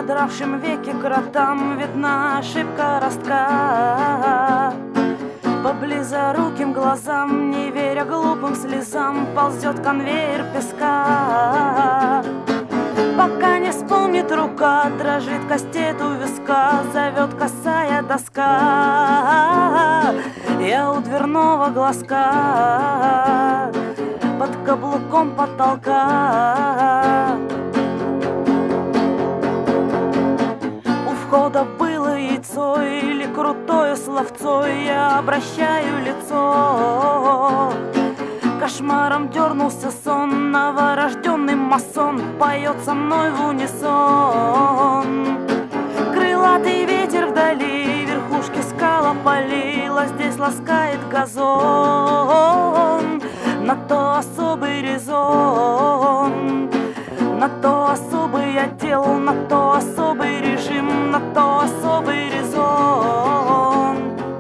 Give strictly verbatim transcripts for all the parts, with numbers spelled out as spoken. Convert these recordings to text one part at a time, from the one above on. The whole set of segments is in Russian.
задравшем веке кротам видна ошибка ростка. По близоруким глазам, не веря глупым слезам, ползет конвейер песка. Пока не вспомнит рука, дрожит кастет у виска, зовет косая доска. Я у дверного глазка, под каблуком потолка. У входа было яйцо или крутое словцо, я обращаю лицо. Кошмаром дернулся сон, новорожденный масон поет со мной в унисон. Крылатый ветер вдали, верхушки скал опалила, здесь ласкает газон. На то особый резон, на то особый отдел, на то особый режим, на то особый резон.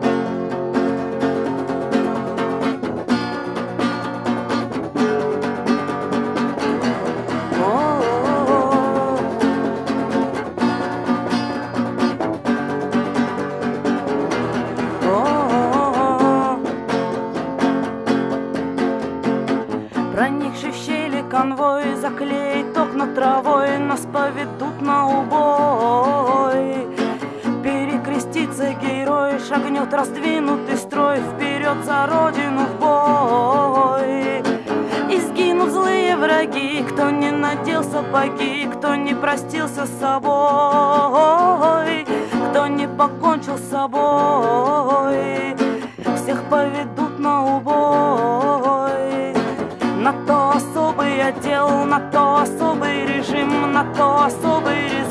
Проникший в щели конвой заклеит окна травой, нас поведут на убой. Перекрестится герой, шагнет раздвинутый строй, вперед за родину в бой. И сгинут злые враги, кто не надел сапоги, кто не простился с собой, кто не покончил с собой. Всех поведут на убой. На то особый отдел, на то особый режим, на то особый режим.